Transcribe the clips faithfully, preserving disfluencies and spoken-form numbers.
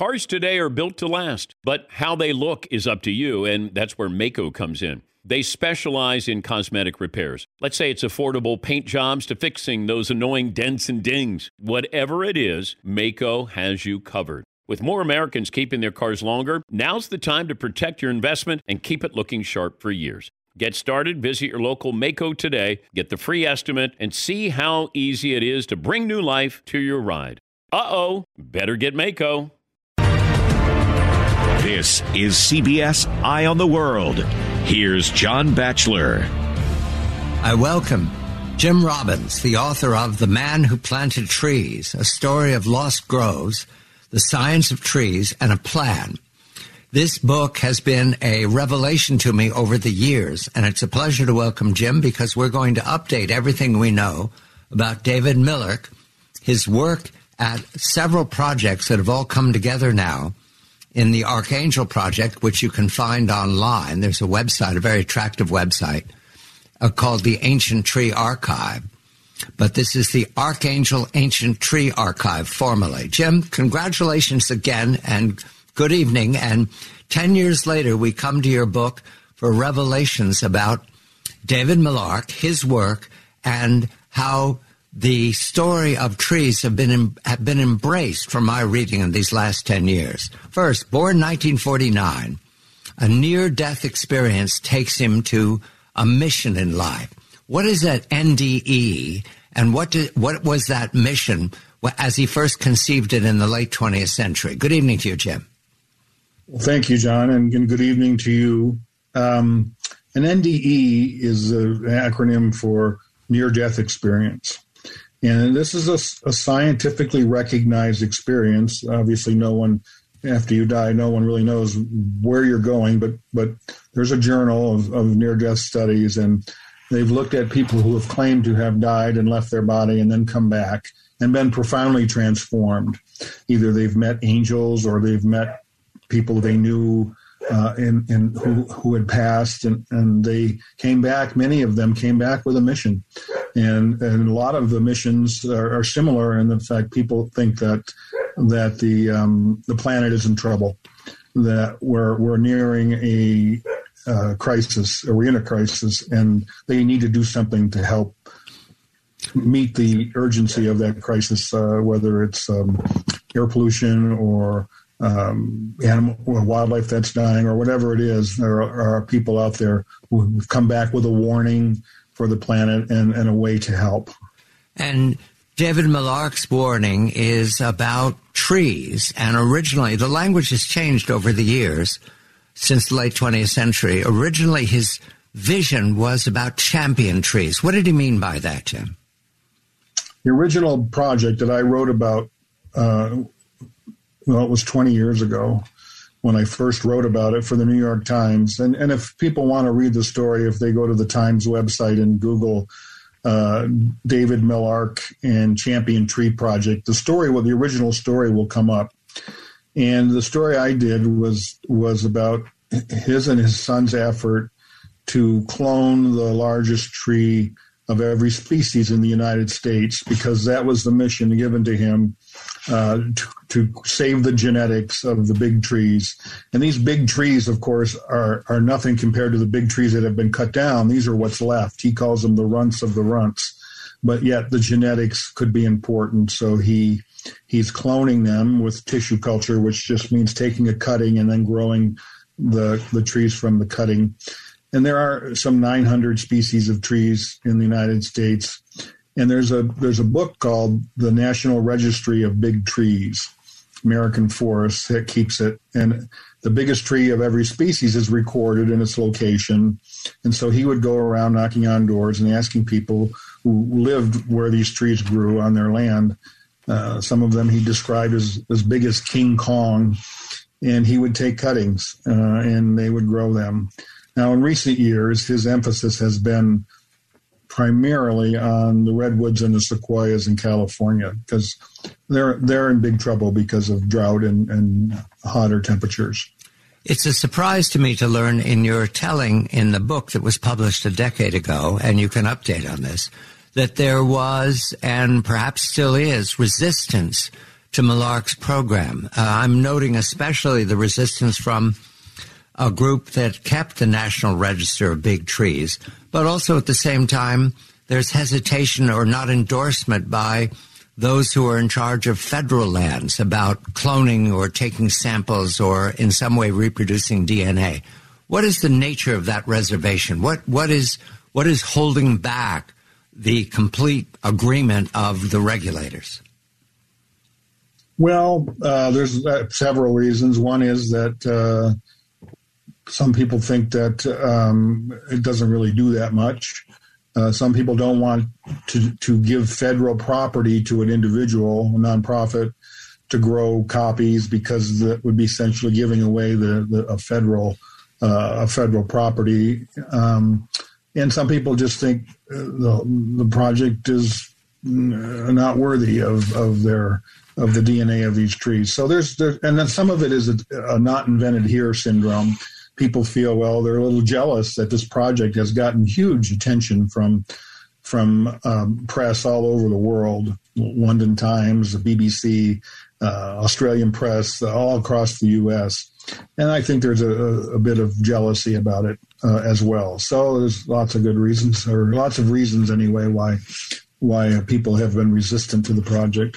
Cars today are built to last, but how they look is up to you, and that's where Maaco comes in. They specialize in cosmetic repairs. Let's say it's affordable paint jobs to fixing those annoying dents and dings. Whatever it is, Maaco has you covered. With more Americans keeping their cars longer, now's the time to protect your investment and keep it looking sharp for years. Get started, visit your local Maaco today, get the free estimate, and see how easy it is to bring new life to your ride. Uh-oh, better get Maaco. This is C B S Eye on the World. Here's John Batchelor. I welcome Jim Robbins, the author of The Man Who Planted Trees, a story of lost groves, the science of trees, and a plan. This book has been a revelation to me over the years, and it's a pleasure to welcome Jim because we're going to update everything we know about David Millarch, his work at several projects that have all come together now in the Archangel Project, which you can find online. There's a website, a very attractive website, uh, called the Ancient Tree Archive. But this is the Archangel Ancient Tree Archive, formally. Jim, congratulations again, and good evening. And ten years later, we come to your book for revelations about David Millarch, his work, and how the story of trees have been have been embraced from my reading in these last ten years. First, born nineteen forty-nine, a near-death experience takes him to a mission in life. What is that N D E, and what did, what was that mission as he first conceived it in the late twentieth century? Good evening to you, Jim. Well, thank you, John, and good evening to you. Um, an N D E is an acronym for near-death experience. And this is a, a scientifically recognized experience. Obviously, no one, after you die, no one really knows where you're going, but but there's a journal of, of near-death studies, and they've looked at people who have claimed to have died and left their body and then come back and been profoundly transformed. Either they've met angels or they've met people they knew uh, in, in who, who had passed, and, and they came back. Many of them came back with a mission. And, and a lot of the missions are, are similar in the fact people think that that the um, the planet is in trouble, that we're we're nearing a uh, crisis, or we're in a crisis, and they need to do something to help meet the urgency of that crisis, uh, whether it's um, air pollution or um, animal or wildlife that's dying or whatever it is. There are, are people out there who have come back with a warning for the planet and, and a way to help. And David Millarch's warning is about trees. And originally, the language has changed over the years since the late twentieth century. Originally, his vision was about champion trees. What did he mean by that, Jim? The original project that I wrote about, uh, well, it was twenty years ago when I first wrote about it for the New York Times. And, and if people want to read the story, if they go to the Times website and Google uh, David Millarch and Champion Tree Project, the story, well, the original story will come up. And the story I did was was about his and his son's effort to clone the largest tree of every species in the United States, because that was the mission given to him, uh, to, to save the genetics of the big trees. And these big trees, of course, are, are nothing compared to the big trees that have been cut down. These are what's left. He calls them the runts of the runts. But yet the genetics could be important. So he he's cloning them with tissue culture, which just means taking a cutting and then growing the the trees from the cutting. And there are some nine hundred species of trees in the United States. And there's a there's a book called The National Registry of Big Trees, American Forests, that keeps it. And the biggest tree of every species is recorded in its location. And so he would go around knocking on doors and asking people who lived where these trees grew on their land. Uh, some of them he described as as big as King Kong. And he would take cuttings uh, and they would grow them. Now, in recent years, his emphasis has been primarily on the redwoods and the sequoias in California, because they're they're in big trouble because of drought and, and hotter temperatures. It's a surprise to me to learn in your telling in the book that was published a decade ago, and you can update on this, that there was, and perhaps still is, resistance to Millark's program. Uh, I'm noting especially the resistance from a group that kept the National Register of Big Trees, but also at the same time, there's hesitation or not endorsement by those who are in charge of federal lands about cloning or taking samples or in some way reproducing D N A. What is the nature of that reservation? What what is what is holding back the complete agreement of the regulators? Well, uh, there's uh, several reasons. One is that uh, some people think that um, it doesn't really do that much. Uh, some people don't want to, to give federal property to an individual, a nonprofit, to grow copies because that would be essentially giving away the, the a federal uh, a federal property. Um, and some people just think uh, the the project is not worthy of, of their of the D N A of these trees. So there's there, and then some of it is a, a not invented here syndrome. People feel, well, they're a little jealous that this project has gotten huge attention from from um, press all over the world, London Times, the B B C, uh, Australian press, uh, all across the U S. And I think there's a, a bit of jealousy about it uh, as well. So there's lots of good reasons, or lots of reasons anyway, why why people have been resistant to the project.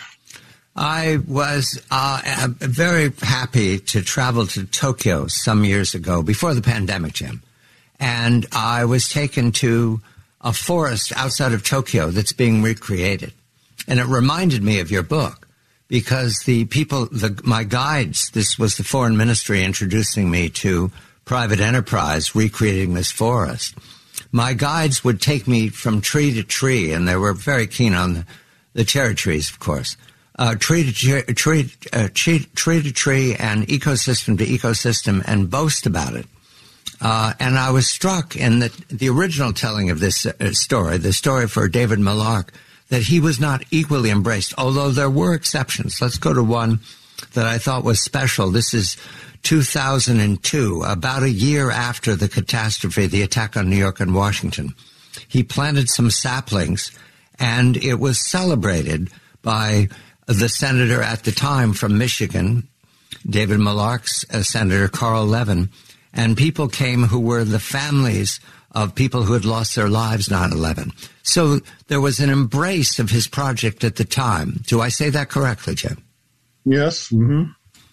I was uh, very happy to travel to Tokyo some years ago, before the pandemic, Jim. And I was taken to a forest outside of Tokyo that's being recreated. And it reminded me of your book, because the people, the, my guides, this was the foreign ministry introducing me to private enterprise recreating this forest. My guides would take me from tree to tree, and they were very keen on the, the cherry trees, of course. Uh, tree to tree, tree, uh, tree, tree to tree and ecosystem to ecosystem, and boast about it. Uh, and I was struck in the, the original telling of this uh, story, the story for David Millark, that he was not equally embraced, although there were exceptions. Let's go to one that I thought was special. This is two thousand two, about a year after the catastrophe, the attack on New York and Washington. He planted some saplings, and it was celebrated by the senator at the time from Michigan, David Millark's uh, Senator Carl Levin, and people came who were the families of people who had lost their lives nine eleven. So there was an embrace of his project at the time. Do I say that correctly, Jim? Yes. Mm-hmm.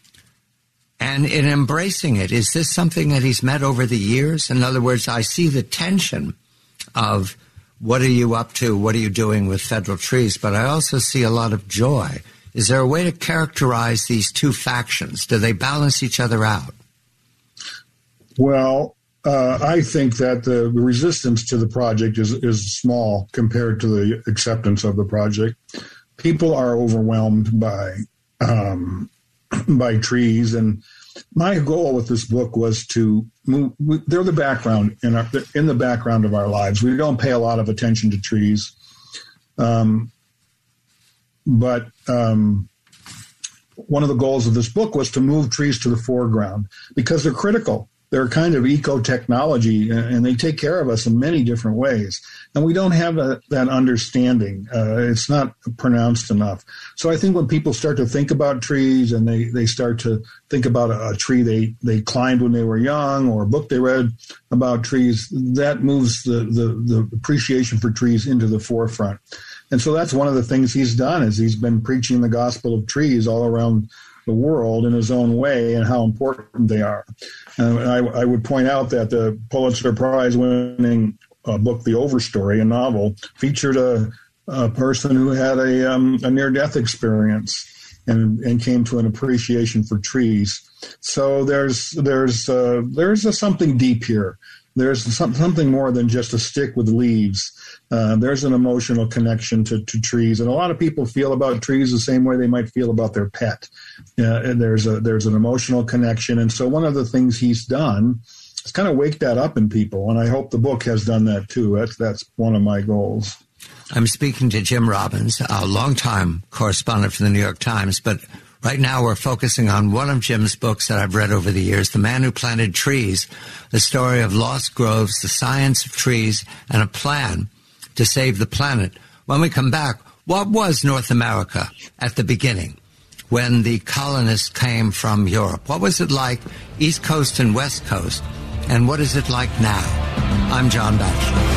And in embracing it, is this something that he's met over the years? In other words, I see the tension of what are you up to? What are you doing with federal trees? But I also see a lot of joy. Is there a way to characterize these two factions? Do they balance each other out? Well, uh, I think that the resistance to the project is, is small compared to the acceptance of the project. People are overwhelmed by um, by trees, and my goal with this book was to move. They're the background in our, in the background of our lives. We don't pay a lot of attention to trees, um, but um, one of the goals of this book was to move trees to the foreground because they're critical. They're kind of eco-technology, and they take care of us in many different ways. And we don't have a, that understanding. Uh, it's not pronounced enough. So I think when people start to think about trees, and they, they start to think about a, a tree they, they climbed when they were young, or a book they read about trees, that moves the, the, the appreciation for trees into the forefront. And so that's one of the things he's done, is he's been preaching the gospel of trees all around the world in his own way and how important they are. And I, I would point out that the Pulitzer Prize winning uh, book, The Overstory, a novel, featured a, a person who had a, um, a near-death experience and, and came to an appreciation for trees. So there's there's uh, there's a something deep here. There's some, something more than just a stick with leaves. Uh, there's an emotional connection to, to trees, and a lot of people feel about trees the same way they might feel about their pet. Uh, and there's a there's an emotional connection, and so one of the things he's done is kind of wake that up in people, and I hope the book has done that too. That's that's one of my goals. I'm speaking to Jim Robbins, a longtime correspondent for the New York Times, but right now we're focusing on one of Jim's books that I've read over the years, The Man Who Planted Trees, the story of lost groves, the science of trees, and a plan to save the planet. When we come back, what was North America at the beginning? when the colonists came from Europe? What was it like East Coast and West Coast? And what is it like now? I'm John Batchelor.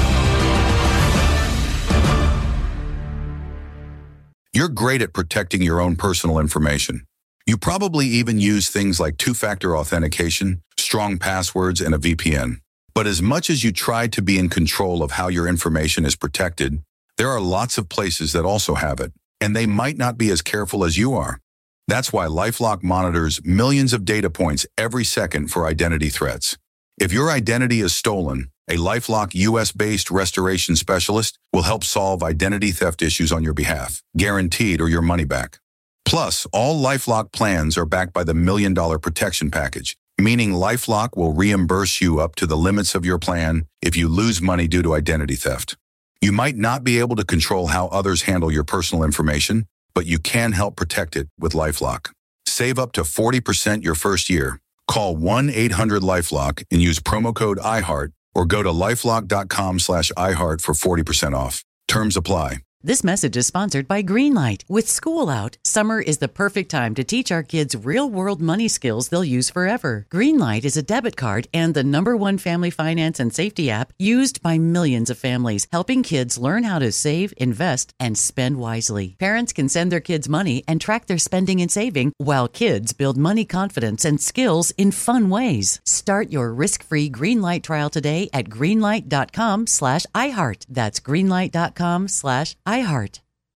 You're great at protecting your own personal information. You probably even use things like two-factor authentication, strong passwords, and a V P N. But as much as you try to be in control of how your information is protected, there are lots of places that also have it, and they might not be as careful as you are. That's why LifeLock monitors millions of data points every second for identity threats. If your identity is stolen, a LifeLock U S-based restoration specialist will help solve identity theft issues on your behalf, guaranteed or your money back. Plus, all LifeLock plans are backed by the Million Dollar Protection Package, meaning LifeLock will reimburse you up to the limits of your plan if you lose money due to identity theft. You might not be able to control how others handle your personal information, but you can help protect it with LifeLock. Save up to forty percent your first year. Call one eight hundred LifeLock and use promo code iHeart or go to lifelock.com slash iHeart for forty percent off. Terms apply. This message is sponsored by Greenlight. With school out, summer is the perfect time to teach our kids real-world money skills they'll use forever. Greenlight is a debit card and the number one family finance and safety app used by millions of families, helping kids learn how to save, invest, and spend wisely. Parents can send their kids money and track their spending and saving, while kids build money confidence and skills in fun ways. Start your risk-free Greenlight trial today at greenlight.com slash iHeart. That's greenlight.com slash iHeart. iHeart.